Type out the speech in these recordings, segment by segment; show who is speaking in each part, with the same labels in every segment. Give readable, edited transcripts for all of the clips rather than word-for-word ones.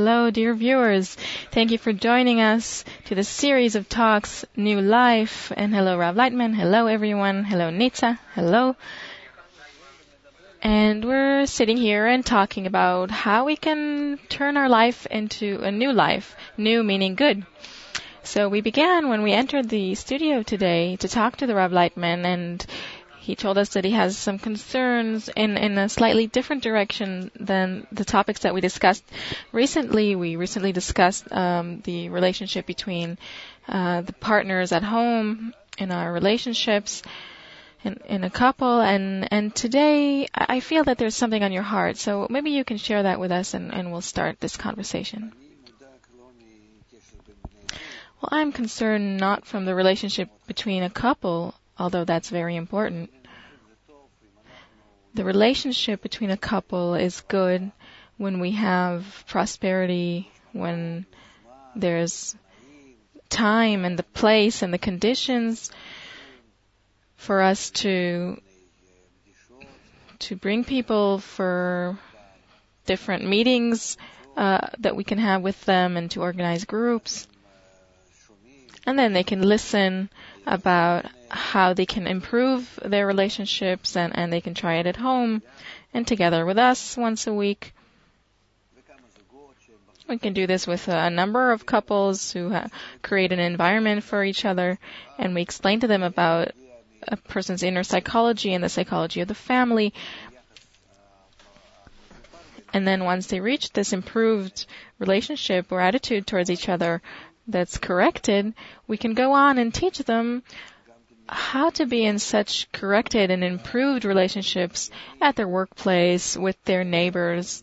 Speaker 1: Hello, dear viewers. Thank you for joining us to this series of talks, New Life. And hello, Rav Lightman. Hello, everyone. Hello, Nitza. Hello. And we're sitting here and talking about how we can turn our life into a new life. New meaning good. So we began when we entered the studio today to talk to the Rav Lightman, and he told us that he has some concerns in a slightly different direction than the topics that we discussed recently. We recently discussed the relationship between the partners at home in our relationships in a couple, and today I feel that there's something on your heart. So maybe you can share that with us, and we'll start this conversation. Well, I'm concerned not from the relationship between a couple, although that's very important. The relationship between a couple is good when we have prosperity, when there's time and the place and the conditions for us to bring people for different meetings that we can have with them, and to organize groups. And then they can listen about how they can improve their relationships, and they can try it at home and together with us once a week. We can do this with a number of couples who create an environment for each other, and we explain to them about a person's inner psychology and the psychology of the family. And then once they reach this improved relationship or attitude towards each other that's corrected, we can go on and teach them how to be in such corrected and improved relationships at their workplace, with their neighbors,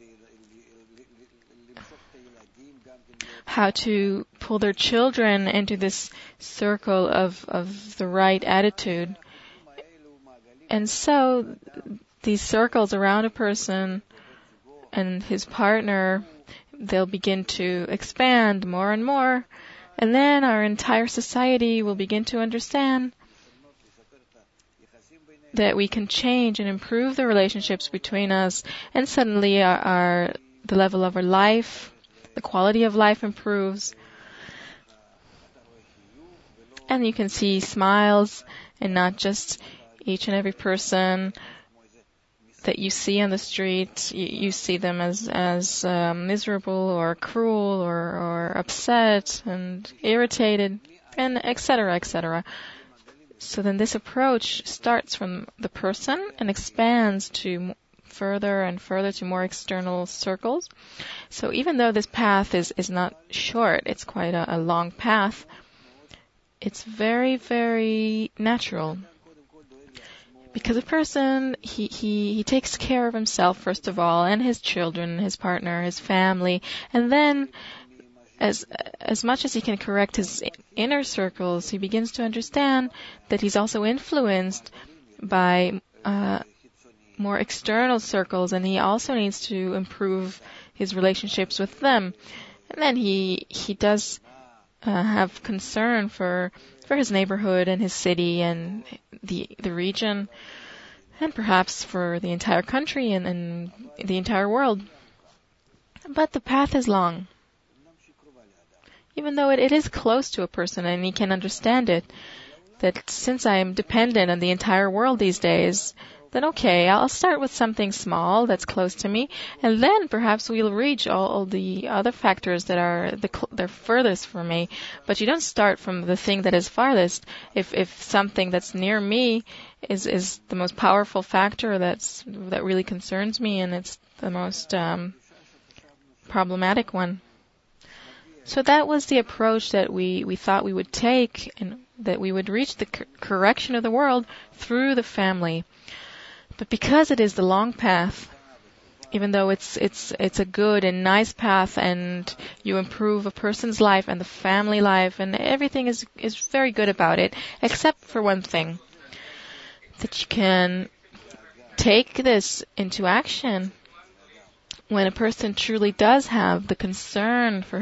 Speaker 1: how to pull their children into this circle of the right attitude. And so these circles around a person and his partner, they'll begin to expand more and more, and then our entire society will begin to understand that we can change and improve the relationships between us, and suddenly the level of our life, the quality of life improves, and you can see smiles, and not just each and every person that you see on the street. You see them as miserable or cruel or upset and irritated, and etc., etc. So then this approach starts from the person and expands to further and further to more external circles. So even though this path is not short, it's quite a long path, it's very, very natural. Because a person, he takes care of himself first of all, and his children, his partner, his family, and then as much as he can correct his inner circles, he begins to understand that he's also influenced by more external circles, and he also needs to improve his relationships with them. And then he does have concern for his neighborhood and his city and the region, and perhaps for the entire country and the entire world. But the path is long. Even though it is close to a person and he can understand it, that since I am dependent on the entire world these days, then okay, I'll start with something small that's close to me, and then perhaps we'll reach all the other factors that are they're furthest from me. But you don't start from the thing that is farthest. If something that's near me is the most powerful factor that really concerns me, and it's the most problematic one. So that was the approach that we thought we would take, and that we would reach the correction of the world through the family. But because it is the long path, even though it's a good and nice path, and you improve a person's life and the family life, and everything is very good about it, except for one thing, that you can take this into action when a person truly does have the concern for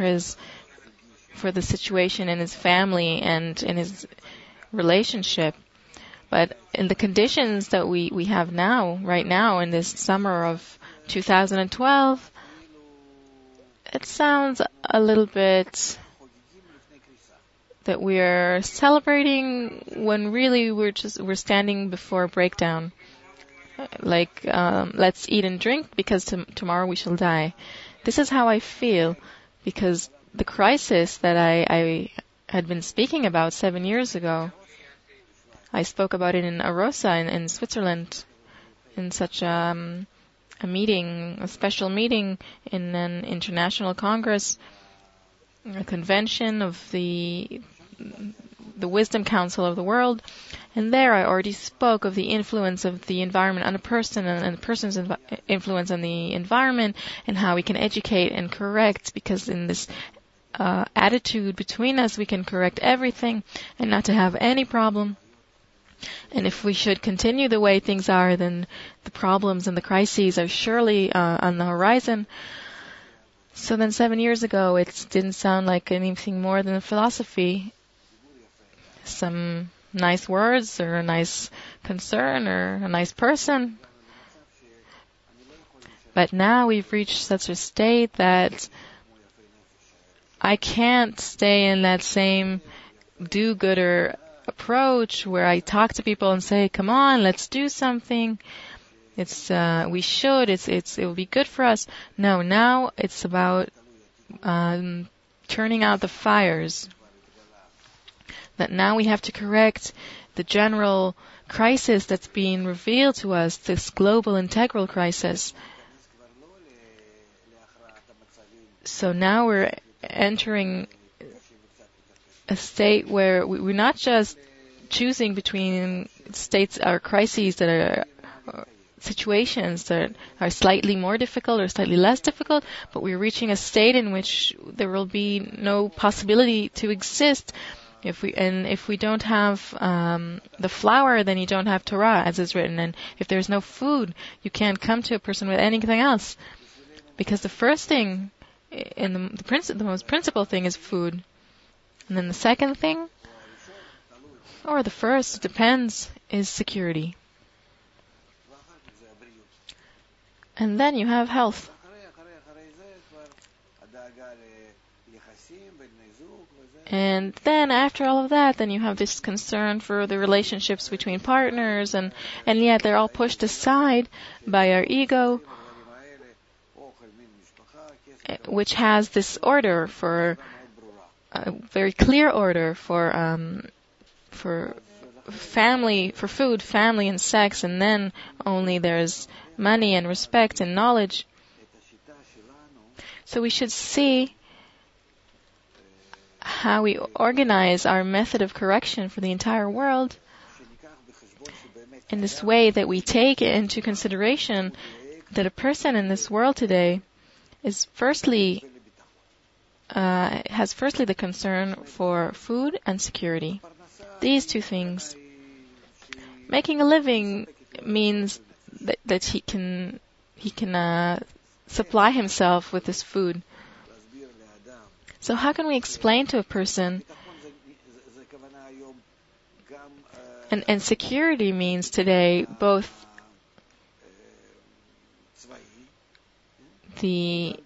Speaker 1: the situation in his family and in his relationship. But in the conditions that we have now, right now, in this summer of 2012, it sounds a little bit that we're celebrating when really we're standing before a breakdown. Like, let's eat and drink because tomorrow we shall die. This is how I feel, because the crisis that I had been speaking about 7 years ago, I spoke about it in Arosa in Switzerland, in such a meeting, a special meeting in an international congress, a convention of the Wisdom Council of the World. And there I already spoke of the influence of the environment on a person and the person's influence on the environment, and how we can educate and correct, because in this attitude between us we can correct everything and not to have any problem. And if we should continue the way things are, then the problems and the crises are surely on the horizon. So then 7 years ago, it didn't sound like anything more than a philosophy. Some nice words, or a nice concern, or a nice person. But now we've reached such a state that I can't stay in that same do-gooder approach where I talk to people and say, come on, let's do something. We should, it will be good for us. No, now it's about turning out the fires. That now we have to correct the general crisis that's being revealed to us, this global integral crisis. So now we're entering a state where we're not just choosing between states or crises that are situations that are slightly more difficult or slightly less difficult, but we're reaching a state in which there will be no possibility to exist. If we don't have the flour, then you don't have Torah, as is written. And if there's no food, you can't come to a person with anything else, because the first thing and the most principal thing is food. And then the second thing, or the first, it depends, is security. And then you have health. And then after all of that, then you have this concern for the relationships between partners, and yet they're all pushed aside by our ego, which has this order for a very clear order for family, for food, family, and sex, and then only there's money and respect and knowledge. So we should see how we organize our method of correction for the entire world in this way that we take into consideration that a person in this world today is has firstly the concern for food and security. These two things. Making a living means that he can supply himself with this food. So how can we explain to a person? And security means today both the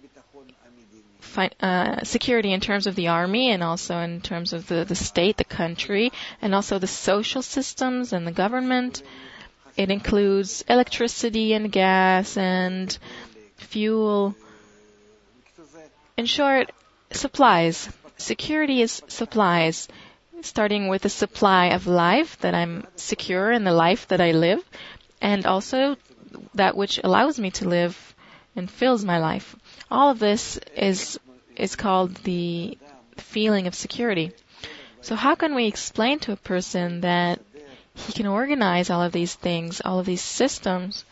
Speaker 1: security in terms of the army, and also in terms of the state, the country, and also the social systems and the government. It includes electricity and gas and fuel. In short, supplies. Security is supplies, starting with the supply of life, that I'm secure in the life that I live, and also that which allows me to live and fills my life. All of this is called the feeling of security. So how can we explain to a person that he can organize all of these things, all of these systems,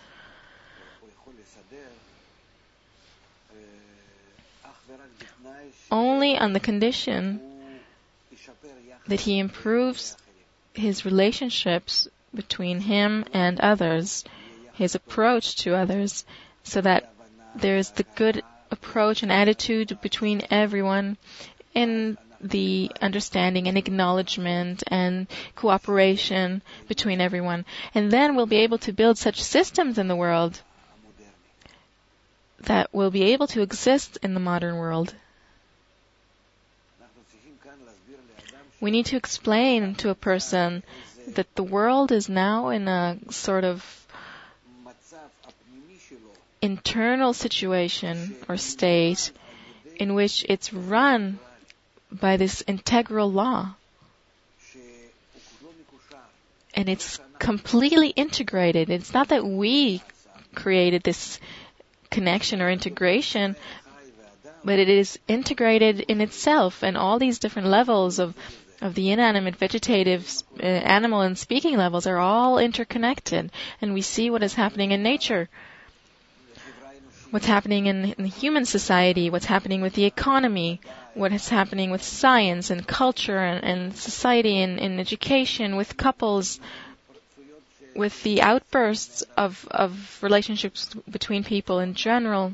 Speaker 1: only on the condition that he improves his relationships between him and others, his approach to others, so that there's the good approach and attitude between everyone in the understanding and acknowledgement and cooperation between everyone. And then we'll be able to build such systems in the world that will be able to exist in the modern world. We need to explain to a person that the world is now in a sort of internal situation or state in which it's run by this integral law. And it's completely integrated. It's not that we created this connection or integration, but it is integrated in itself, and all these different levels of the inanimate, vegetative, animal, and speaking levels are all interconnected. And we see what is happening in nature, what's happening in human society, what's happening with the economy, what is happening with science and culture and society and education, with couples, with the outbursts of relationships between people in general.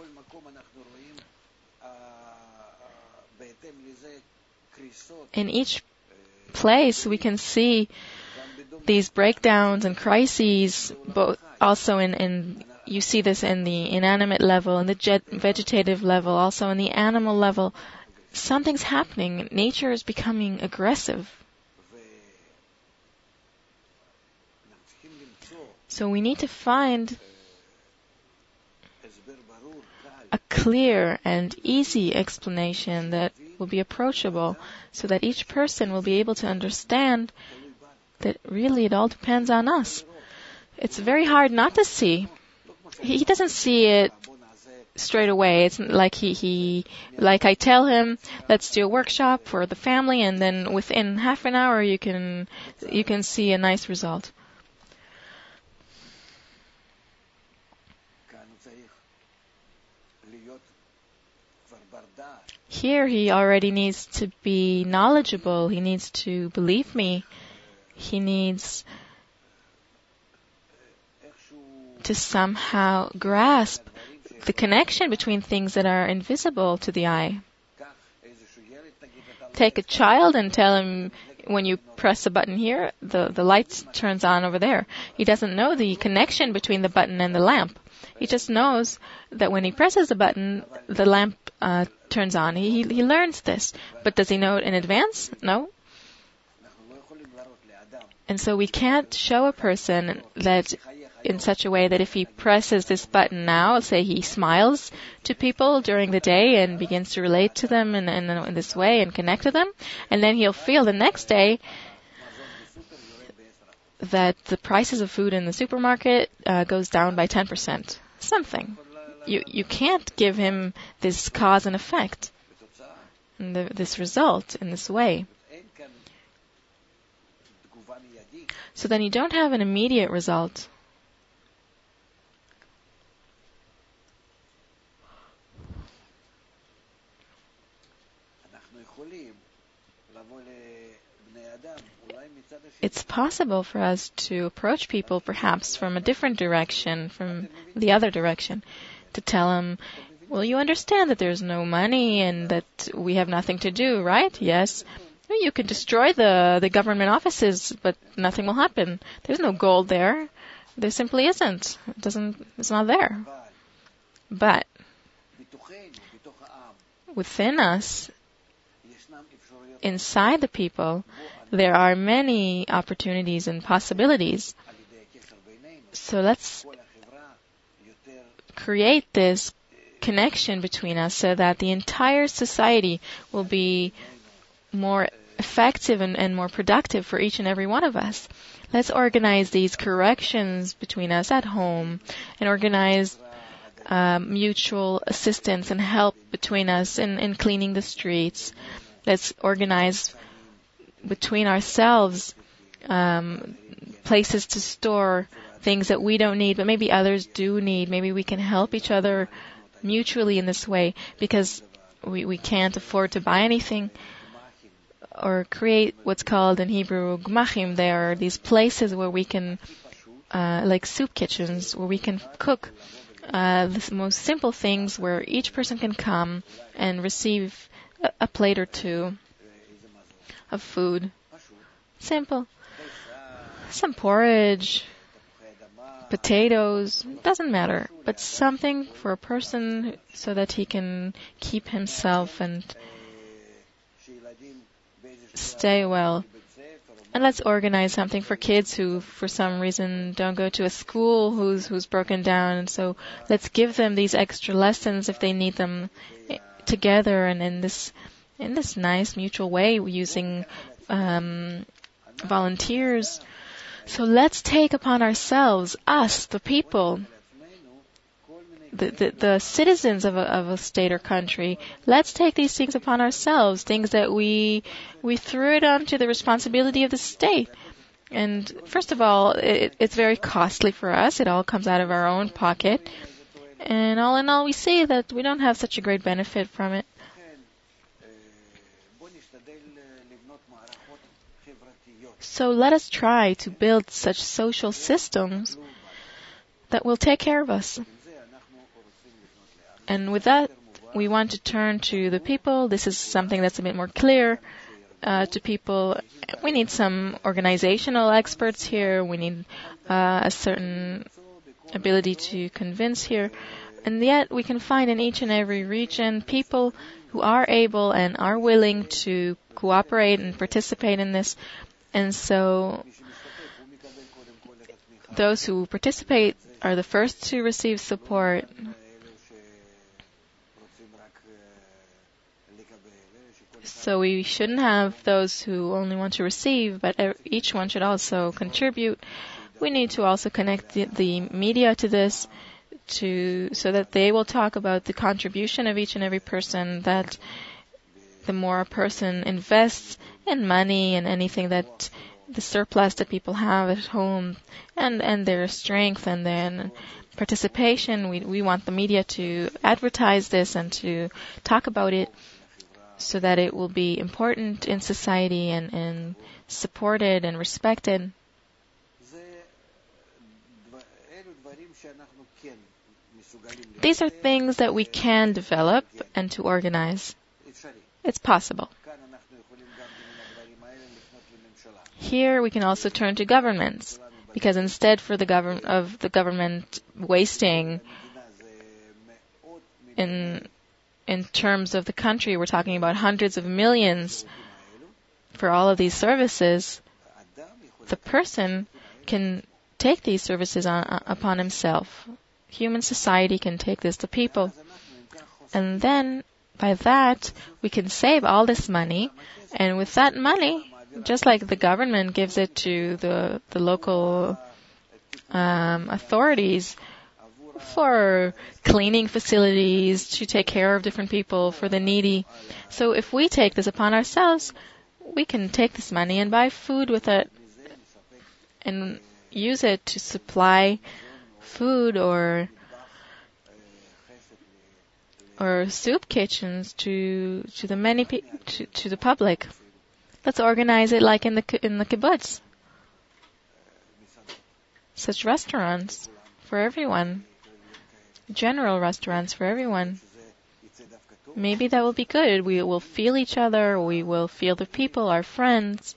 Speaker 1: In each place, we can see these breakdowns and crises, both also you see this in the inanimate level, in the vegetative level, also in the animal level. Something's happening. Nature is becoming aggressive. So we need to find a clear and easy explanation that will be approachable, so that each person will be able to understand that really it all depends on us. It's very hard not to see. He doesn't see it straight away. It's like like I tell him, let's do a workshop for the family, and then within half an hour you can see a nice result. Here he already needs to be knowledgeable. He needs to believe me. He needs to somehow grasp the connection between things that are invisible to the eye. Take a child and tell him, when you press a button here, the light turns on over there. He doesn't know the connection between the button and the lamp. He just knows that when he presses the button, the lamp turns on. He learns this. But does he know it in advance? No. And so we can't show a person that in such a way that if he presses this button now, say he smiles to people during the day and begins to relate to them in this way and connect to them, and then he'll feel the next day that the prices of food in the supermarket goes down by 10%. Something. You can't give him this cause and effect, and this result in this way. So then you don't have an immediate result. It's possible for us to approach people perhaps from a different direction, from the other direction, to tell them, well, you understand that there's no money and that we have nothing to do, right? Yes. You can destroy the government offices, but nothing will happen. There's no gold there. There simply isn't. It's not there. But within us, inside the people, there are many opportunities and possibilities. So let's create this connection between us so that the entire society will be more effective and more productive for each and every one of us. Let's organize these corrections between us at home and organize mutual assistance and help between us in cleaning the streets. Let's organize between ourselves places to store things that we don't need, but maybe others do need. Maybe we can help each other mutually in this way, because we can't afford to buy anything or create what's called in Hebrew gmachim. There are these places where we can, like soup kitchens, where we can cook the most simple things, where each person can come and receive a plate or two of food. Simple. Some porridge, potatoes, doesn't matter, but something for a person so that he can keep himself and stay well. And let's organize something for kids who, for some reason, don't go to a school who's broken down. And so let's give them these extra lessons if they need them together and in this nice mutual way using volunteers. So let's take upon ourselves, us, the people, the citizens of a state or country. Let's take these things upon ourselves, things that we threw it onto the responsibility of the state. And first of all, it's very costly for us. It all comes out of our own pocket. And all in all, we see that we don't have such a great benefit from it. So let us try to build such social systems that will take care of us. And with that, we want to turn to the people. This is something that's a bit more clear to people. We need some organizational experts here. We need a certain ability to convince here. And yet we can find in each and every region people who are able and are willing to cooperate and participate in this. And so those who participate are the first to receive support. So we shouldn't have those who only want to receive, but each one should also contribute. We need to also connect the media to this, so that they will talk about the contribution of each and every person, that the more a person invests in money and anything that the surplus that people have at home and their strength and then participation, we want the media to advertise this and to talk about it so that it will be important in society and supported and respected. These are things that we can develop and to organize. It's possible. Here we can also turn to governments, because instead for the government wasting in terms of the country, we're talking about hundreds of millions for all of these services, the person can take these services upon himself. Human society can take this to people. And then, by that, we can save all this money, and with that money, just like the government gives it to the local authorities for cleaning facilities, to take care of different people, for the needy. So if we take this upon ourselves, we can take this money and buy food with it and use it to supply food or soup kitchens to the many to the public. Let's organize it like in the kibbutz. Such restaurants for everyone. General restaurants for everyone. Maybe that will be good. We will feel each other. We will feel the people, our friends.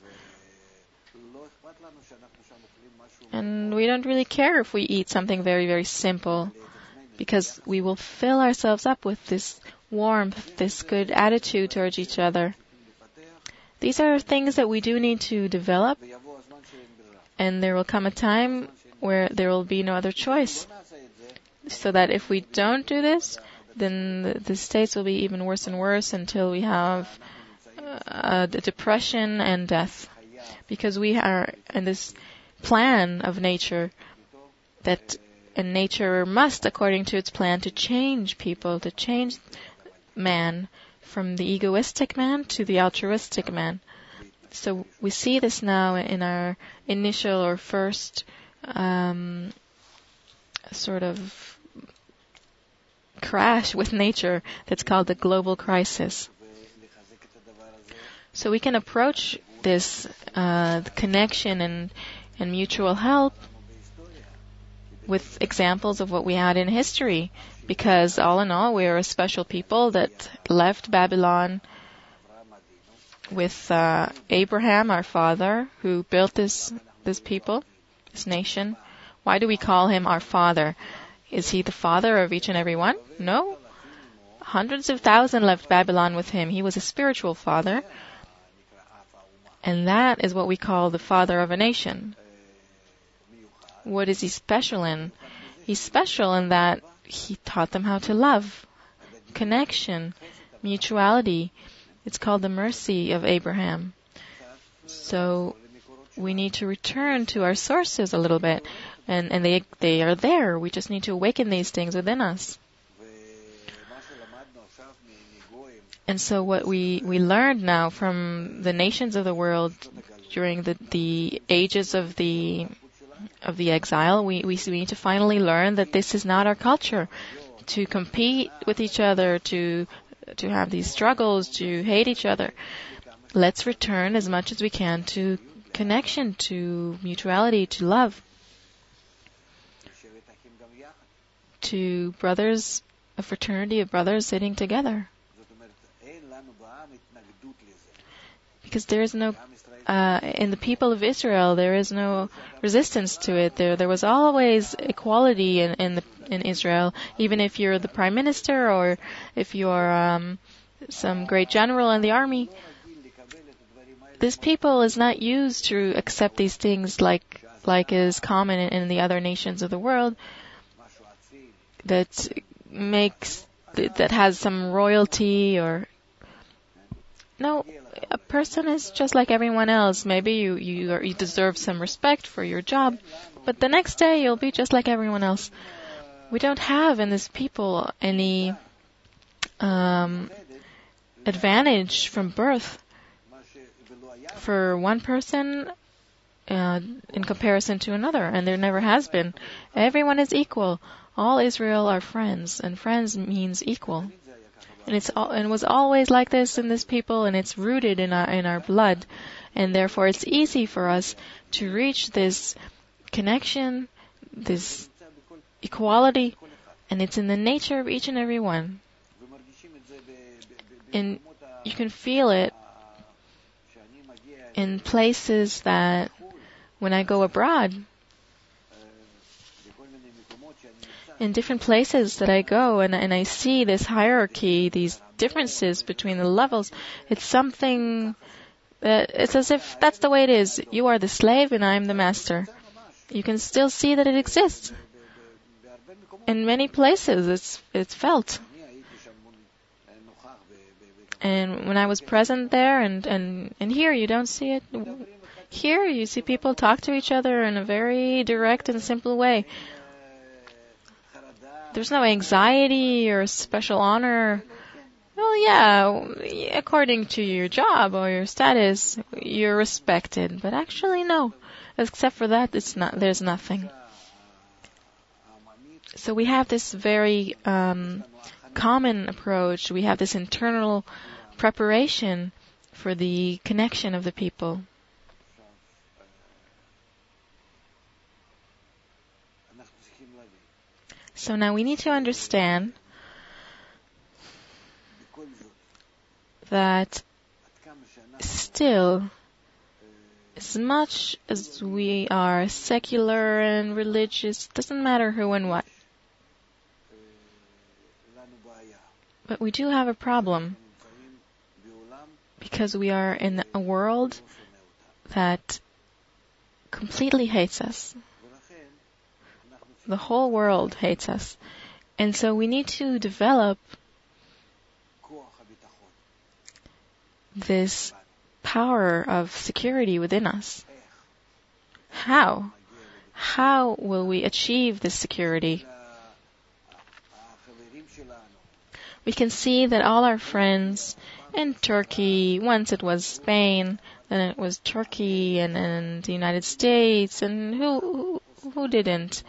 Speaker 1: And we don't really care if we eat something very, very simple, because we will fill ourselves up with this warmth, this good attitude towards each other. These are things that we do need to develop, and there will come a time where there will be no other choice. So that if we don't do this, then the states will be even worse and worse until we have the depression and death. Because we are in this plan of nature, and nature must, according to its plan, to change people, to change man from the egoistic man to the altruistic man. So we see this now in our initial or first sort of crash with nature that's called the global crisis. So we can approach this connection and mutual help with examples of what we had in history, because all in all, we are a special people that left Babylon with Abraham, our father, who built this people, this nation. Why do we call him our Father? Is he the father of each and every one? No. Hundreds of thousands left Babylon with him. He was a spiritual father. And that is what we call the father of a nation. What is he special in? He's special in that he taught them how to love, connection, mutuality. It's called the mercy of Abraham. So we need to return to our sources a little bit. And they are there. We just need to awaken these things within us. And so what we learned now from the nations of the world during the ages of the exile, we need to finally learn that this is not our culture. To compete with each other, to have these struggles, to hate each other. Let's return as much as we can to connection, to mutuality, to love. To brothers, a fraternity of brothers sitting together. Because there is no, in the people of Israel, there is no resistance to it. There was always equality in Israel, even if you're the prime minister or if you're some great general in the army. This people is not used to accept these things like is common in the other nations of the world. That has some royalty or no, a person is just like everyone else. Maybe you deserve some respect for your job, but the next day you'll be just like everyone else. We don't have in this people any advantage from birth for one person in comparison to another, and there never has been. Everyone is equal. All Israel are friends, and friends means equal. And it was always like this in this people, and it's rooted in our blood, and therefore it's easy for us to reach this connection, this equality, and it's in the nature of each and every one. And you can feel it in places that when I go abroad, in different places that I go and I see this hierarchy, these differences between the levels, it's something that it's as if that's the way it is. You are the slave and I'm the master. You can still see that it exists. In many places it's felt. And when I was present there and here you don't see it. Here you see people talk to each other in a very direct and simple way. There's no anxiety or special honor. Well, yeah, according to your job or your status, you're respected. But actually, no. Except for that, there's nothing. So we have this very common approach. We have this internal preparation for the connection of the people. So now we need to understand that still, as much as we are secular and religious, doesn't matter who and what. But we do have a problem because we are in a world that completely hates us. The whole world hates us. And so we need to develop this power of security within us. How? How will we achieve this security? We can see that all our friends in Turkey, once it was Spain, then it was Turkey and the United States, and who didn't?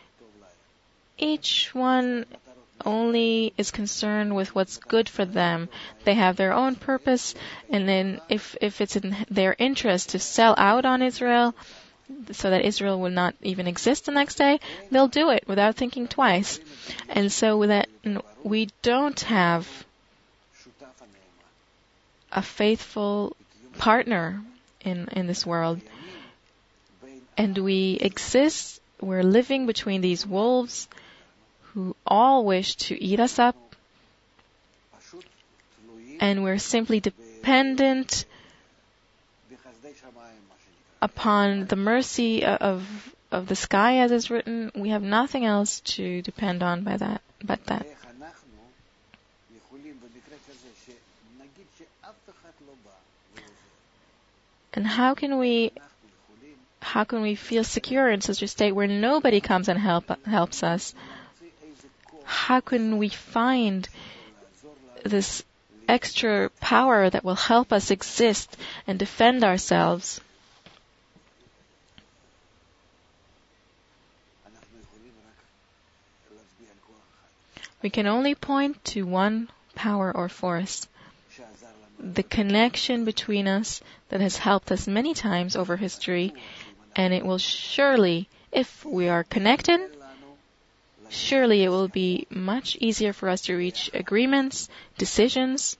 Speaker 1: Each one only is concerned with what's good for them. They have their own purpose, and then if it's in their interest to sell out on Israel, so that Israel will not even exist the next day, they'll do it without thinking twice. And so with that, we don't have a faithful partner in this world. And we exist we're living between these wolves who all wish to eat us up, and we're simply dependent upon the mercy of the sky, as is written. We have nothing else to depend on but that. And how can we feel secure in such a state where nobody comes and helps us? How can we find this extra power that will help us exist and defend ourselves? We can only point to one power or force, the connection between us that has helped us many times over history, and it will surely, if we are connected, surely it will be much easier for us to reach agreements, decisions,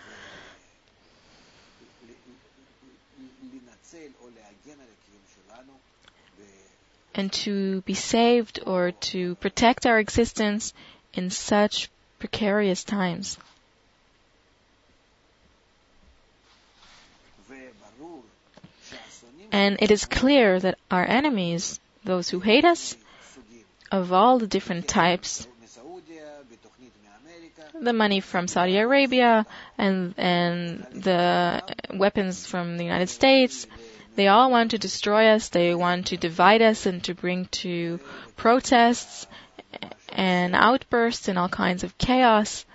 Speaker 1: and to be saved or to protect our existence in such precarious times. And it is clear that our enemies, those who hate us, of all the different types, the money from Saudi Arabia and the weapons from the United States, they all want to destroy us, they want to divide us and to bring to protests and outbursts and all kinds of chaos,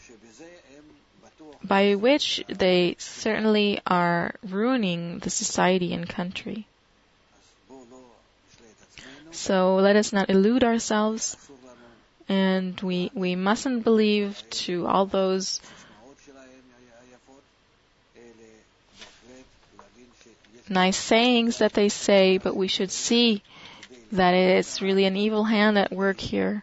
Speaker 1: by which they certainly are ruining the society and country. So let us not illude ourselves, and we mustn't believe to all those nice sayings that they say, but we should see that it's really an evil hand at work here,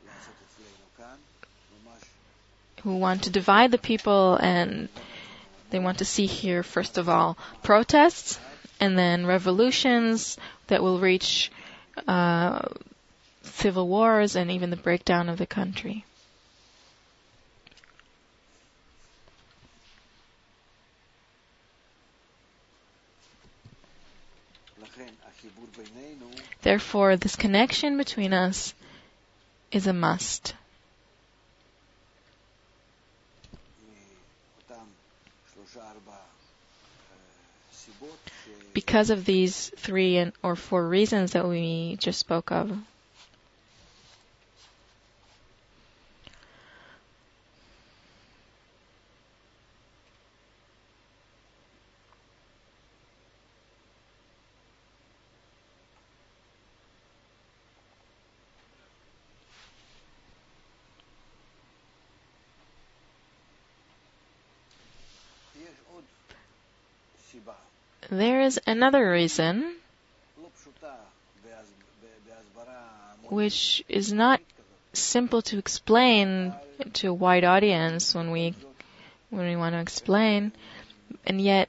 Speaker 1: who want to divide the people, and they want to see here, first of all, protests, and then revolutions that will reach civil wars and even the breakdown of the country. Therefore, this connection between us is a must. Because of these 3 or 4 reasons that we just spoke of. There is another reason, which is not simple to explain to a wide audience when we want to explain, and yet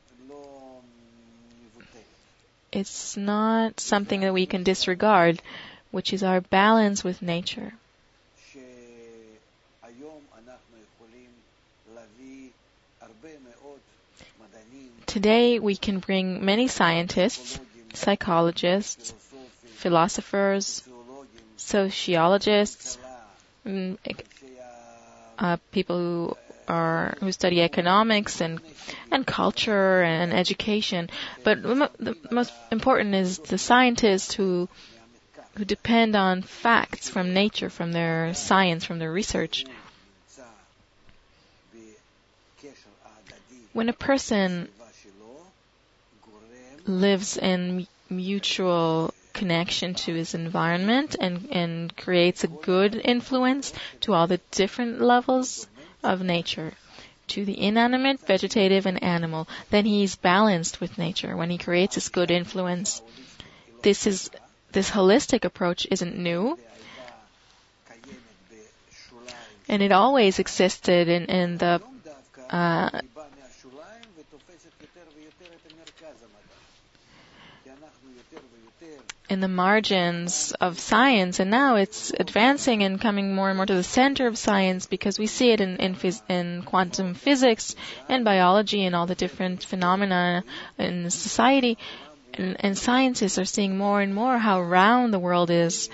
Speaker 1: it's not something that we can disregard, which is our balance with nature. Today we can bring many scientists, psychologists, philosophers, sociologists, people who study economics and culture and education. But the most important is the scientists who depend on facts from nature, from their science, from their research. When a person lives in mutual connection to his environment and creates a good influence to all the different levels of nature, to the inanimate, vegetative, and animal, then he's balanced with nature when he creates this good influence. This holistic approach isn't new, and it always existed in the in the margins of science, and now it's advancing and coming more and more to the center of science, because we see it in quantum physics and biology and all the different phenomena in society. And scientists are seeing more and more how round the world is.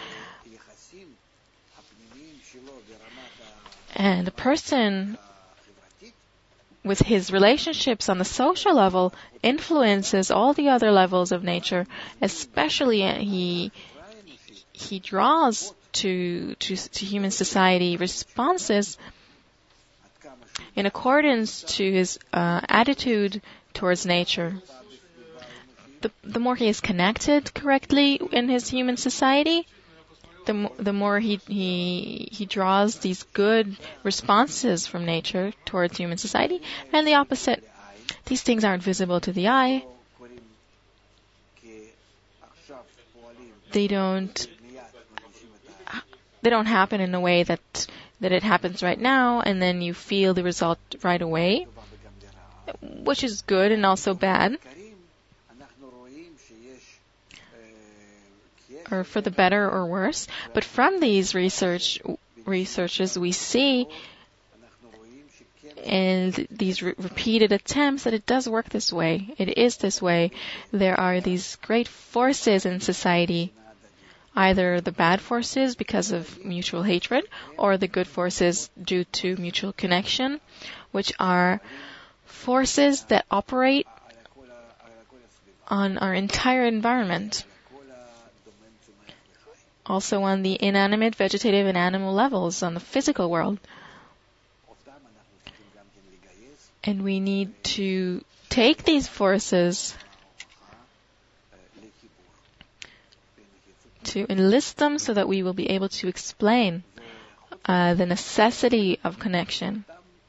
Speaker 1: And a person with his relationships on the social level influences all the other levels of nature. Especially he draws to human society responses in accordance to his attitude towards nature. The more he is connected correctly in his human society, the more he draws these good responses from nature towards human society, and the opposite. These things aren't visible to the eye. They don't happen in a way that it happens right now, and then you feel the result right away, which is good and also bad, or for the better or worse. But from these researches, we see, and these repeated attempts, that it does work this way. It is this way. There are these great forces in society, either the bad forces because of mutual hatred, or the good forces due to mutual connection, which are forces that operate on our entire environment. Also on the inanimate, vegetative, and animal levels, on the physical world. And we need to take these forces to enlist them so that we will be able to explain the necessity of connection.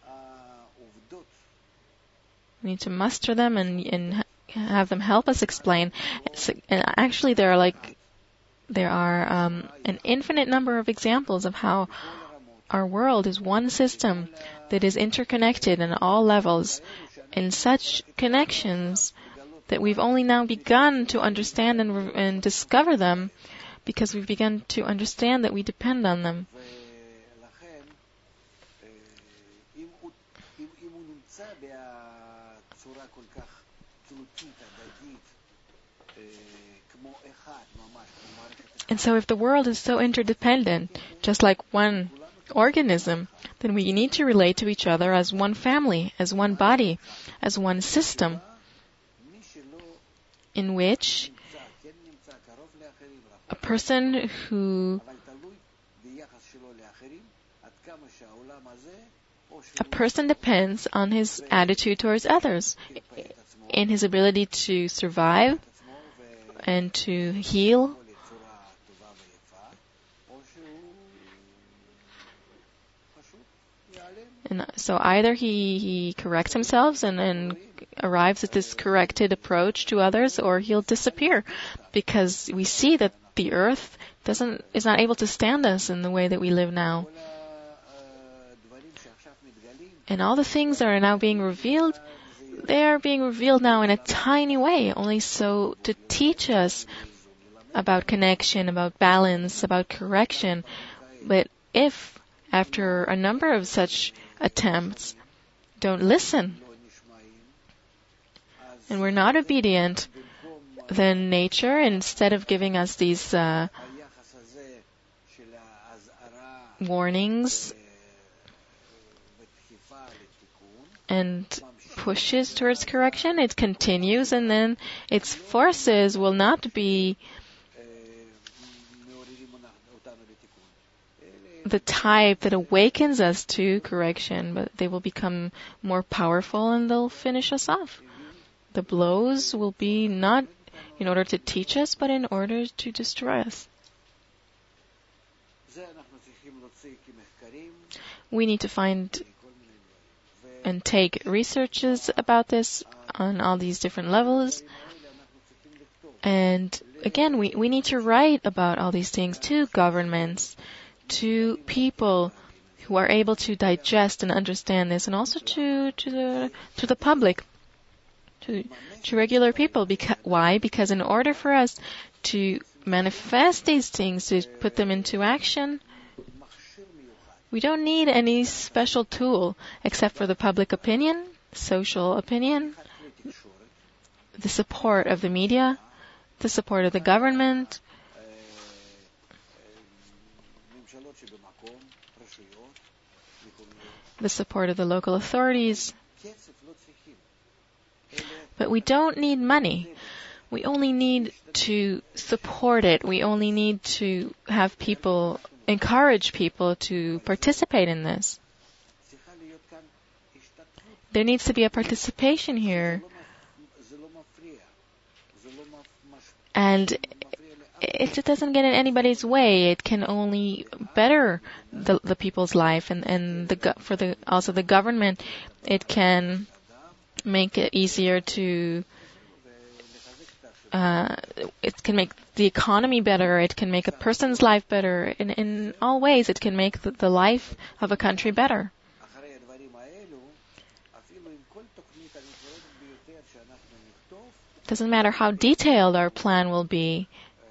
Speaker 1: We need to muster them and have them help us explain. And actually, there are an infinite number of examples of how our world is one system that is interconnected on all levels, in such connections that we've only now begun to understand and discover them, because we've begun to understand that we depend on them. And so if the world is so interdependent, just like one organism, then we need to relate to each other as one family, as one body, as one system, in which a person depends on his attitude towards others, in his ability to survive and to heal. And so either he corrects himself and arrives at this corrected approach to others, or he'll disappear, because we see that the earth is not able to stand us in the way that we live now. And all the things that are now being revealed, they are being revealed now in a tiny way, only so to teach us about connection, about balance, about correction. But if, after a number of such attempts, don't listen, and we're not obedient, then nature, instead of giving us these warnings and pushes towards correction, it continues, and then its forces will not be the type that awakens us to correction, but they will become more powerful and they'll finish us off. The blows will be not in order to teach us, but in order to destroy us. We need to find and take researches about this on all these different levels. And again, we need to write about all these things to governments, to people who are able to digest and understand this, and also to the public. to regular people. Why? Because in order for us to manifest these things, to put them into action, we don't need any special tool except for the public opinion, social opinion, the support of the media, the support of the government, the support of the local authorities. But we don't need money. We only need to support it. We only need to have people, encourage people to participate in this. There needs to be a participation here. And it doesn't get in anybody's way. It can only better the people's life, and also the government. It can make it easier to. It can make the economy better. It can make a person's life better. In all ways, it can make the life of a country better. Doesn't matter how detailed our plan will be.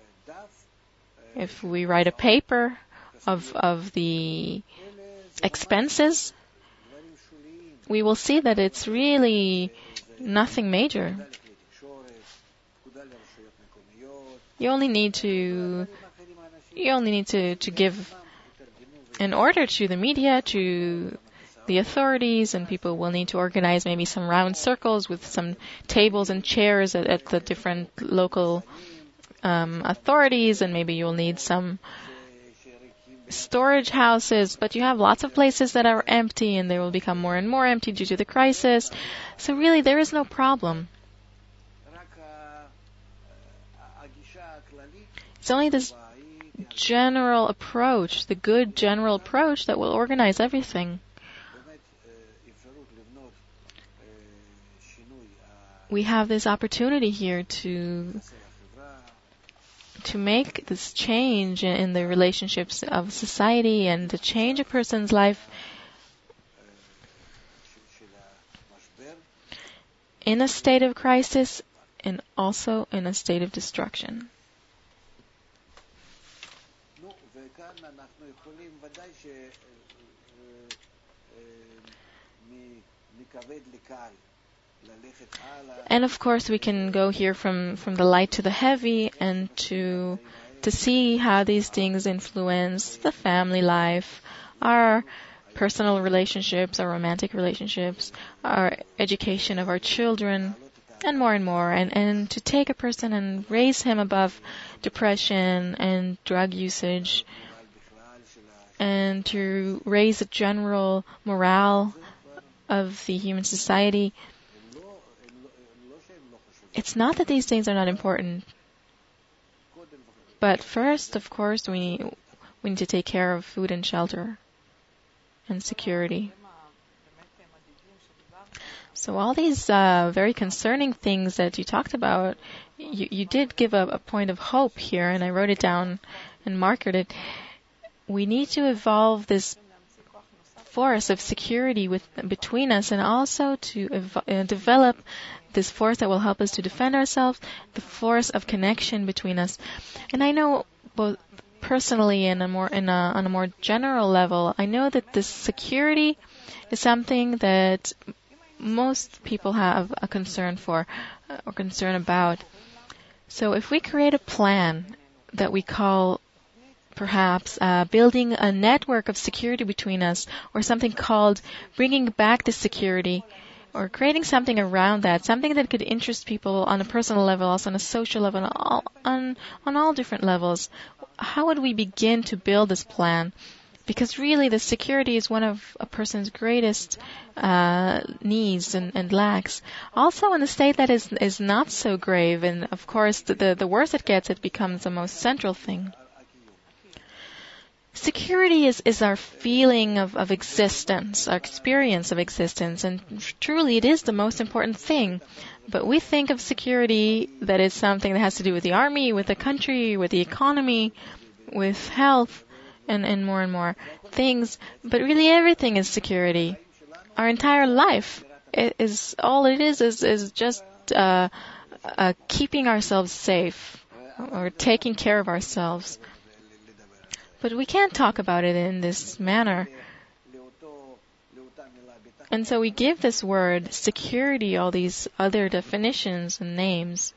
Speaker 1: If we write a paper of the expenses, we will see that it's really nothing major. You only need to give an order to the media, to the authorities, and people will need to organize maybe some round circles with some tables and chairs at the different local authorities, and maybe you'll need some storage houses, but you have lots of places that are empty, and they will become more and more empty due to the crisis. So really, there is no problem. It's only this general approach, the good general approach, that will organize everything. We have this opportunity here to make this change in the relationships of society and to change a person's life in a state of crisis and also in a state of destruction. And of course, we can go here from the light to the heavy and to see how these things influence the family life, our personal relationships, our romantic relationships, our education of our children, and more, and to take a person and raise him above depression and drug usage, and to raise a general morale of the human society. It's not that these things are not important, but first, of course, we need to take care of food and shelter and security. So all these very concerning things that you talked about, you did give a point of hope here, and I wrote it down and marked it. We need to evolve this force of security between us, and also to develop this force that will help us to defend ourselves, the force of connection between us. And I know, both personally and on a more general level, I know that this security is something that most people have a concern for or concern about. So if we create a plan that we call perhaps building a network of security between us, or something called bringing back the security, or creating something around that, something that could interest people on a personal level, also on a social level, on all different levels. How would we begin to build this plan? Because really, the security is one of a person's greatest needs and lacks. Also, in a state that is not so grave, and of course, the worse it gets, it becomes the most central thing. Security is our feeling of existence, our experience of existence, and truly it is the most important thing. But we think of security that is something that has to do with the army, with the country, with the economy, with health, and more things. But really everything is security. Our entire life is all it is just just keeping ourselves safe or taking care of ourselves. But we can't talk about it in this manner. And so we give this word security all these other definitions and names.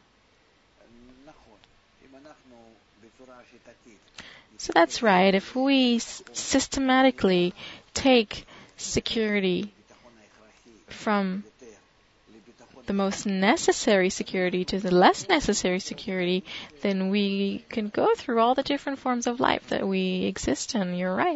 Speaker 1: So that's right. If we systematically take security from the most necessary security to the less necessary security, then we can go through all the different forms of life that we exist in. You're right.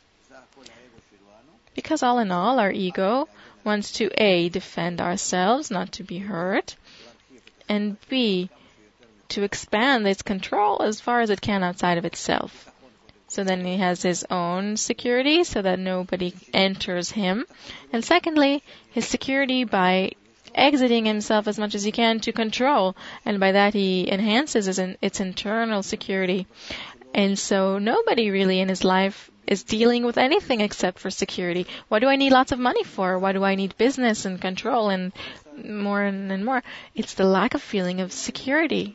Speaker 1: Because all in all, our ego wants to A, defend ourselves, not to be hurt, and B, to expand its control as far as it can outside of itself. So then he has his own security so that nobody enters him. And secondly, his security by exiting himself as much as he can to control. And by that he enhances its internal security. And so nobody really in his life is dealing with anything except for security. What do I need lots of money for? Why do I need business and control and more and more? It's the lack of feeling of security.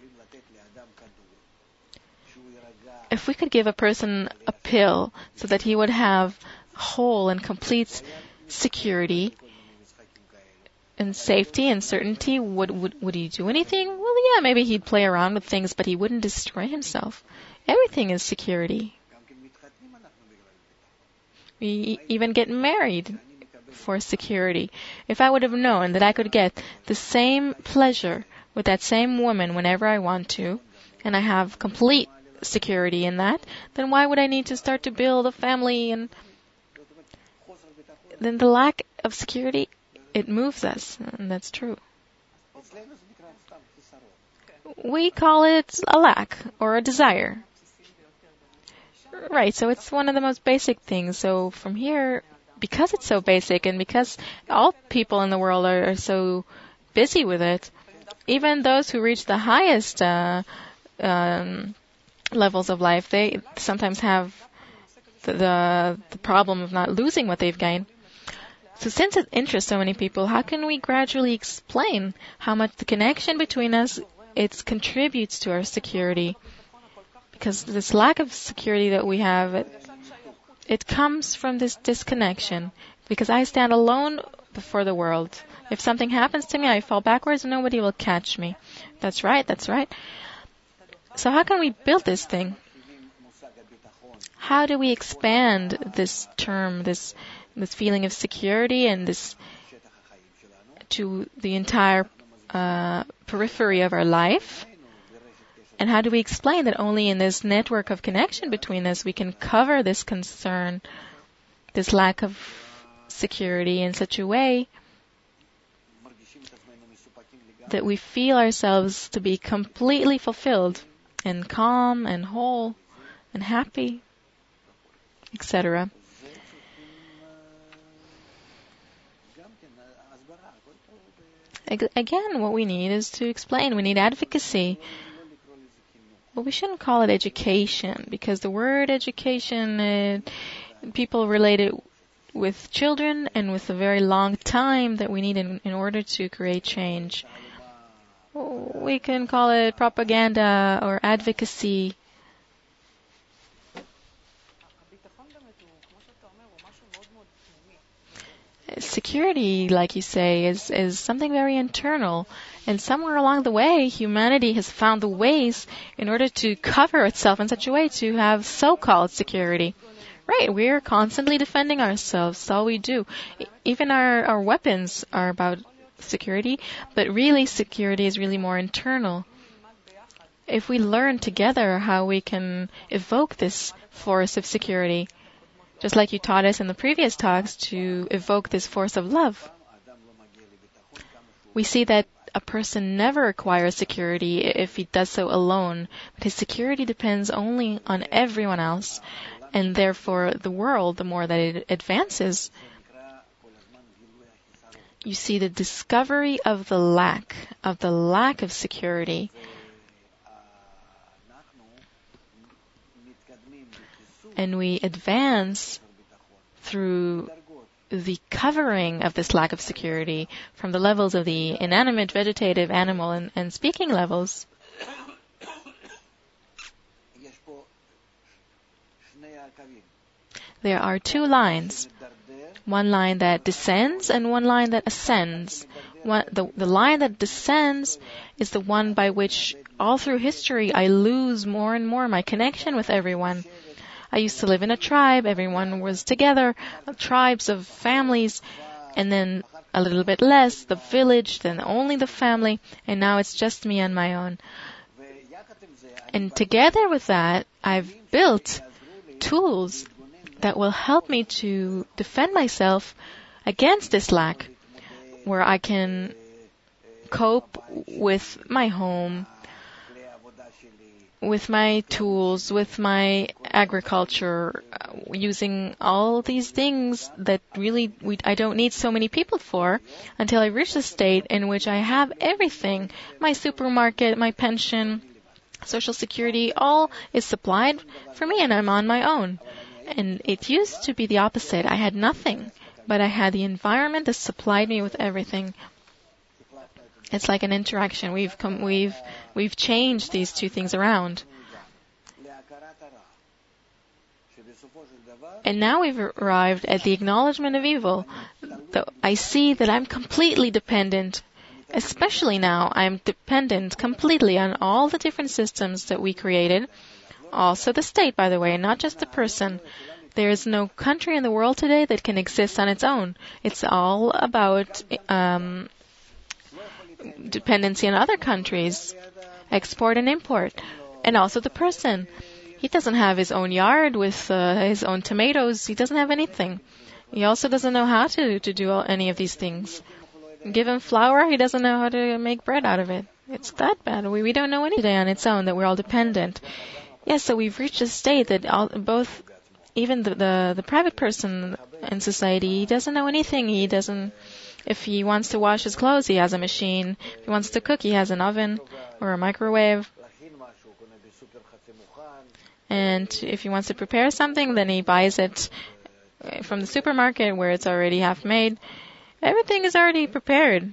Speaker 1: If we could give a person a pill so that he would have whole and complete security and safety and certainty, would he do anything? Well, yeah, maybe he'd play around with things, but he wouldn't destroy himself. Everything is security. We even get married for security. If I would have known that I could get the same pleasure with that same woman whenever I want to, and I have complete security in that, then why would I need to start to build a family? And then the lack of security, it moves us, and that's true. We call it a lack or a desire. Right, so it's one of the most basic things. So from here, because it's so basic and because all people in the world are so busy with it, even those who reach the highest levels of life, they sometimes have the problem of not losing what they've gained. So since it interests so many people, how can we gradually explain how much the connection between us, it contributes to our security? Because this lack of security that we have, it comes from this disconnection. Because I stand alone before the world. If something happens to me, I fall backwards and nobody will catch me. That's right, that's right. So how can we build this thing? How do we expand this term, this feeling of security and this to the entire periphery of our life? And how do we explain that only in this network of connection between us we can cover this concern, this lack of security in such a way that we feel ourselves to be completely fulfilled and calm and whole and happy, etc. Again, what we need is to explain. We need advocacy. Well, we shouldn't call it education, because the word education, people relate it with children and with a very long time that we need in order to create change. We can call it propaganda or advocacy. Security, like you say, is something very internal. And somewhere along the way, humanity has found the ways in order to cover itself in such a way to have so-called security. Right, we're constantly defending ourselves. That's all we do. Even our weapons are about security, but really security is really more internal. If we learn together how we can evoke this force of security, just like you taught us in the previous talks, to evoke this force of love, we see that a person never acquires security if he does so alone, but his security depends only on everyone else, and therefore the world, the more that it advances, you see the discovery of the lack of security. And we advance through the covering of this lack of security from the levels of the inanimate, vegetative, animal, and speaking levels. There are two lines. One line that descends and one line that ascends. The line that descends is the one by which all through history I lose more and more my connection with everyone. I used to live in a tribe, everyone was together, tribes of families, and then a little bit less, the village, then only the family, and now it's just me on my own. And together with that, I've built tools that will help me to defend myself against this lack, where I can cope with my home, with my tools, with my agriculture, using all these things that really I don't need so many people for, until I reach a state in which I have everything. My supermarket, my pension, Social Security, all is supplied for me and I'm on my own. And it used to be the opposite. I had nothing, but I had the environment that supplied me with everything. It's like an interaction. We've changed these two things around. And now we've arrived at the acknowledgement of evil. I see that I'm completely dependent. Especially now, I'm dependent completely on all the different systems that we created. Also the state, by the way, not just the person. There is no country in the world today that can exist on its own. It's all about dependency on other countries, export and import, and also the person. He doesn't have his own yard with his own tomatoes. He doesn't have anything. He also doesn't know how to do any of these things. Give him flour, he doesn't know how to make bread out of it. It's that bad. We don't know anything on its own, that we're all dependent. Yes, so we've reached a state that even the private person in society, he doesn't know anything. If he wants to wash his clothes, he has a machine. If he wants to cook, he has an oven or a microwave. And if he wants to prepare something, then he buys it from the supermarket where it's already half made. Everything is already prepared.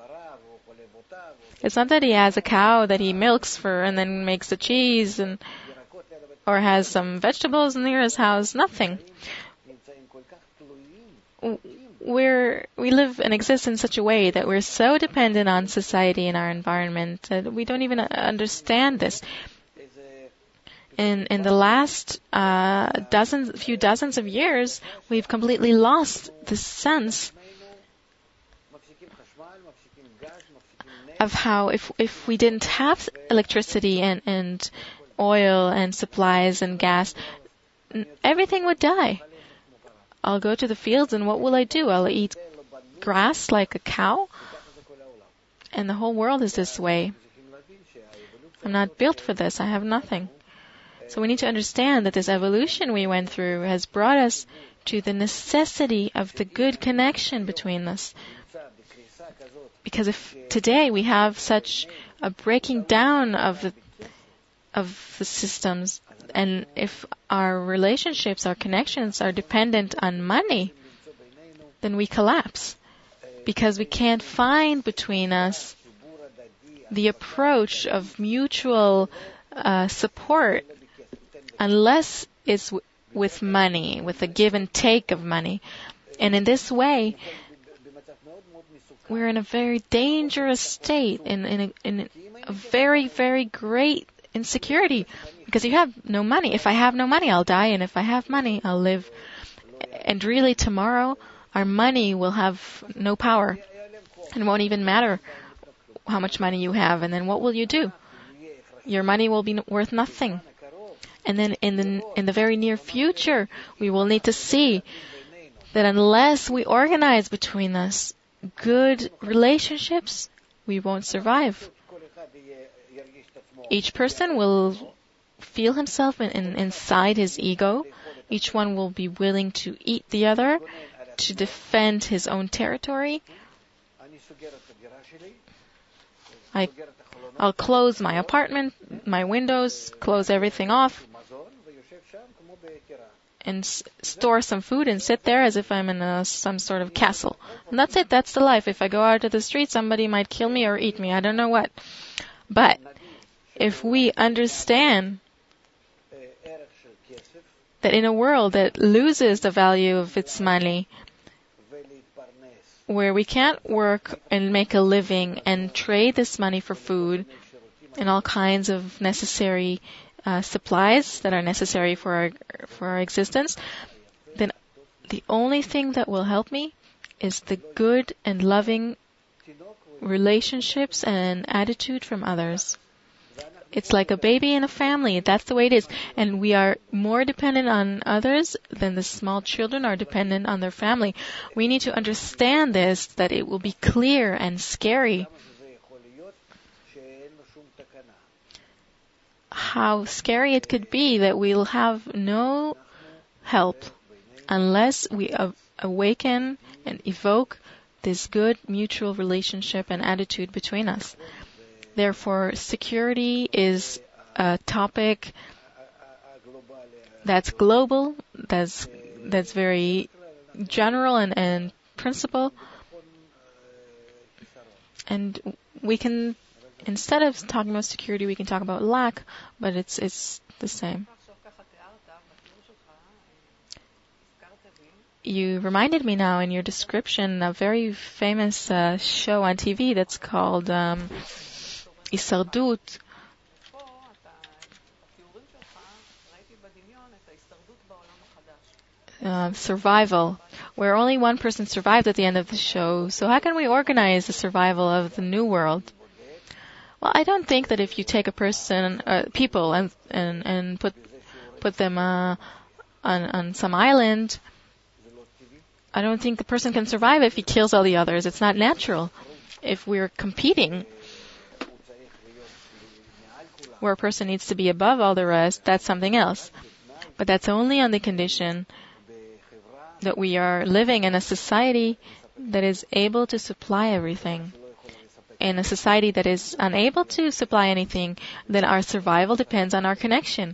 Speaker 1: It's not that he has a cow that he milks and then makes the cheese or has some vegetables near his house. Nothing. We live and exist in such a way that we're so dependent on society and our environment that we don't even understand this. In the last few dozens of years, we've completely lost the sense of how if we didn't have electricity and oil and supplies and gas, everything would die. I'll go to the fields and what will I do? I'll eat grass like a cow? And the whole world is this way. I'm not built for this. I have nothing. So we need to understand that this evolution we went through has brought us to the necessity of the good connection between us. Because if today we have such a breaking down of the systems, and if our relationships, our connections are dependent on money, then we collapse. Because we can't find between us the approach of mutual support unless it's with money, with a give and take of money. And in this way, we're in a very dangerous state, in a very, very great insecurity, because you have no money. If I have no money, I'll die, and if I have money, I'll live. And really, tomorrow, our money will have no power. It won't even matter how much money you have, and then what will you do? Your money will be worth nothing. And then in the very near future, we will need to see that unless we organize between us good relationships, we won't survive. Each person will feel himself inside his ego. Each one will be willing to eat the other, to defend his own territory. I'll close my apartment, my windows, close everything off, and store some food and sit there as if I'm in some sort of castle. And that's it. That's the life. If I go out to the street, somebody might kill me or eat me. I don't know what. But if we understand that in a world that loses the value of its money, where we can't work and make a living and trade this money for food and all kinds of necessary supplies that are necessary for our existence, then the only thing that will help me is the good and loving relationships and attitude from others. It's like a baby in a family. That's the way it is. And we are more dependent on others than the small children are dependent on their family. We need to understand this, that it will be clear and scary how scary it could be that we'll have no help unless we awaken and evoke this good mutual relationship and attitude between us. Therefore, security is a topic that's global, that's very general and principle. And we can, instead of talking about security, we can talk about lack, but it's the same. You reminded me now in your description a very famous show on TV that's called Hissardut. Survival, where only one person survived at the end of the show. So how can we organize the survival of the new world? Well, I don't think that if you take a person, people, and put them on some island, I don't think the person can survive if he kills all the others. It's not natural. If we're competing, where a person needs to be above all the rest, that's something else. But that's only on the condition that we are living in a society that is able to supply everything. In a society that is unable to supply anything, then our survival depends on our connection.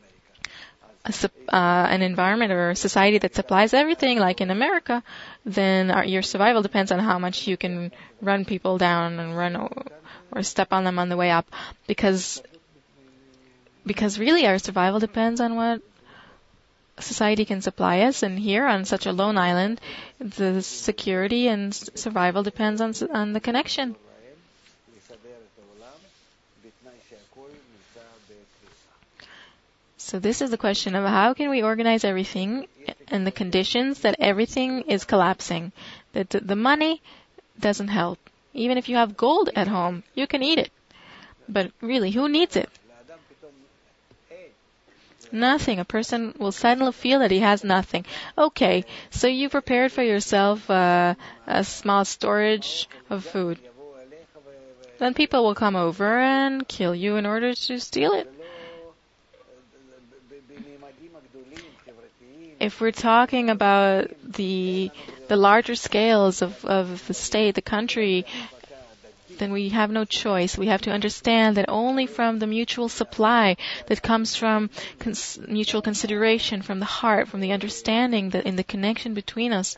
Speaker 1: An environment or a society that supplies everything, like in America, then your survival depends on how much you can run people down and run or step on them on the way up. Because really our survival depends on what society can supply us, and here on such a lone island, the security and survival depends on the connection. So this is the question of how can we organize everything in the conditions that everything is collapsing, that the money doesn't help. Even if you have gold at home, you can eat it. But really, who needs it? Nothing. A person will suddenly feel that he has nothing. Okay, so you prepared for yourself a small storage of food. Then people will come over and kill you in order to steal it. If we're talking about the larger scales of the state, the country, then we have no choice. We have to understand that only from the mutual supply that comes from mutual consideration, from the heart, from the understanding that in the connection between us,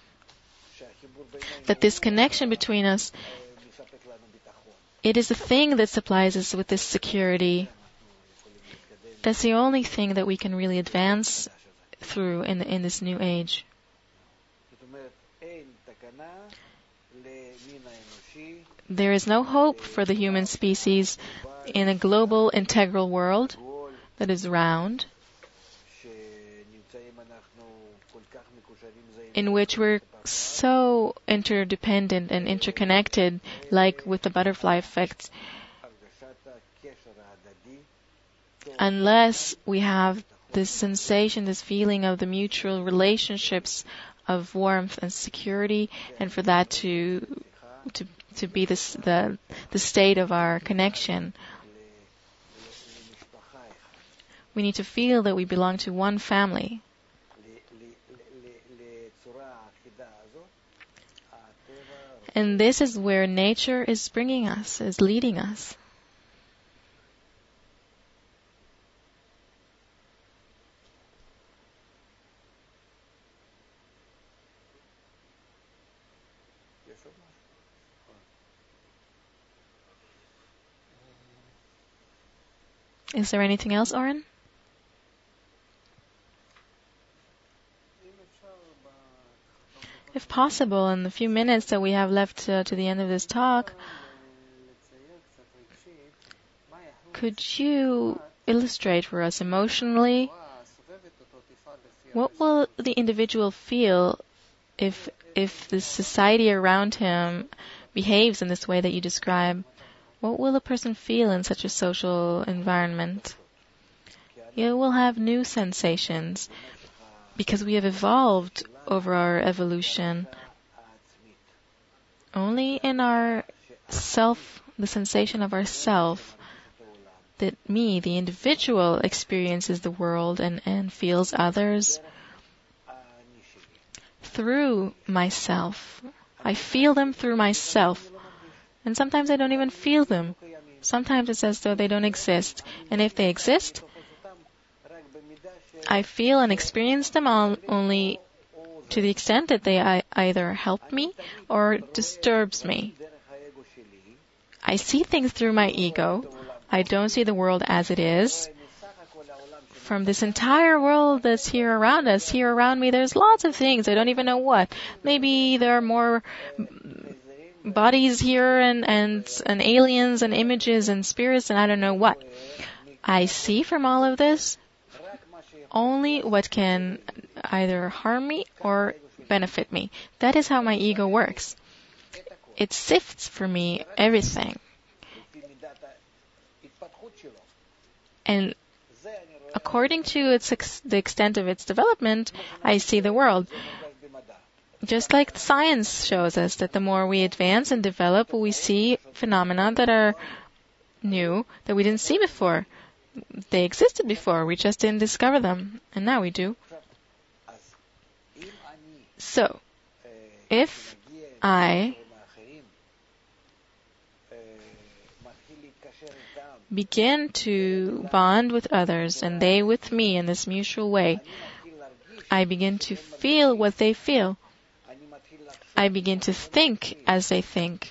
Speaker 1: that this connection between us, it is the thing that supplies us with this security. That's the only thing that we can really advance through in this new age. There is no hope for the human species in a global integral world that is round, in which we're so interdependent and interconnected, like with the butterfly effect, unless we have this sensation, this feeling of the mutual relationships of warmth and security, and for that to be the state of our connection. We need to feel that we belong to one family. And this is where nature is bringing us, is leading us. Is there anything else, Oren? If possible, in the few minutes that we have left to the end of this talk, could you illustrate for us emotionally what will the individual feel if the society around him behaves in this way that you describe? What will a person feel in such a social environment? You will have new sensations because we have evolved over our evolution. Only in our self, the sensation of our self, that me, the individual, experiences the world and feels others through myself. I feel them through myself. And sometimes I don't even feel them. Sometimes it's as though they don't exist. And if they exist, I feel and experience them only to the extent that they either help me or disturbs me. I see things through my ego. I don't see the world as it is. From this entire world that's here around us, here around me, there's lots of things. I don't even know what. Maybe there are more bodies here and aliens and images and spirits and I don't know what. I see from all of this only what can either harm me or benefit me. That is how my ego works. It sifts for me everything. And according to the extent of its development, I see the world. Just like science shows us that the more we advance and develop, we see phenomena that are new, that we didn't see before. They existed before, we just didn't discover them, and now we do. So, if I begin to bond with others and they with me in this mutual way, I begin to feel what they feel. I begin to think as they think.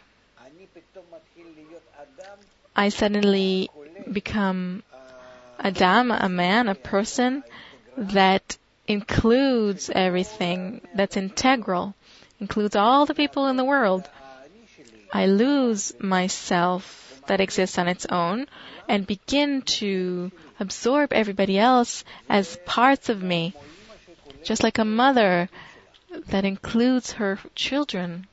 Speaker 1: I suddenly become Adam, a man, a person that includes everything, that's integral, includes all the people in the world. I lose myself that exists on its own and begin to absorb everybody else as parts of me, just like a mother that includes her children.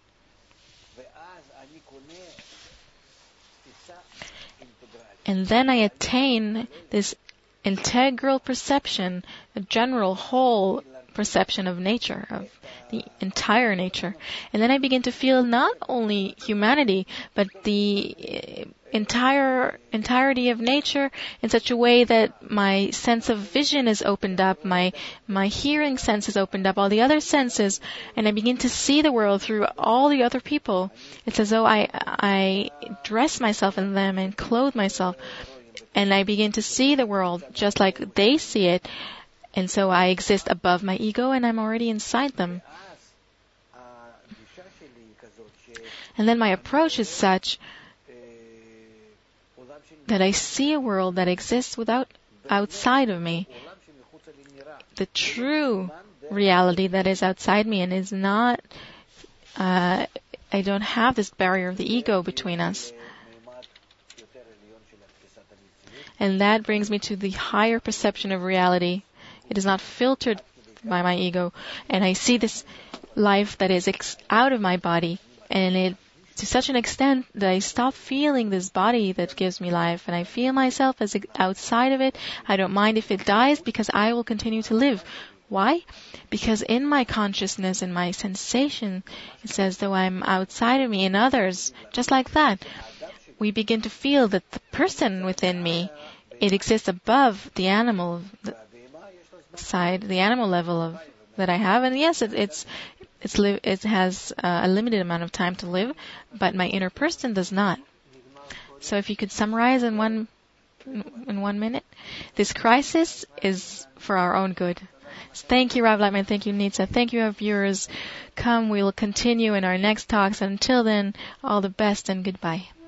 Speaker 1: And then I attain this integral perception, a general whole perception of nature, of the entire nature. And then I begin to feel not only humanity, but the entirety of nature in such a way that my sense of vision is opened up, my hearing sense is opened up, all the other senses, and I begin to see the world through all the other people. It's as though I dress myself in them and clothe myself, and I begin to see the world just like they see it, and so I exist above my ego and I'm already inside them. And then my approach is such that I see a world that exists outside of me. The true reality that is outside me and is not, I don't have this barrier of the ego between us. And that brings me to the higher perception of reality. It is not filtered by my ego. And I see this life that is out of my body. And it to such an extent that I stop feeling this body that gives me life, and I feel myself as outside of it. I don't mind if it dies because I will continue to live. Why? Because in my consciousness, in my sensation, it's as though I'm outside of me and others, just like that. We begin to feel that the person within me, it exists above the animal side, the animal level of that I have, and yes, it has a limited amount of time to live, but my inner person does not. So if you could summarize in 1 minute, this crisis is for our own good. So thank you, Rav Lightman. Thank you, Nitza. Thank you, our viewers. Come, we will continue in our next talks. And until then, all the best and goodbye.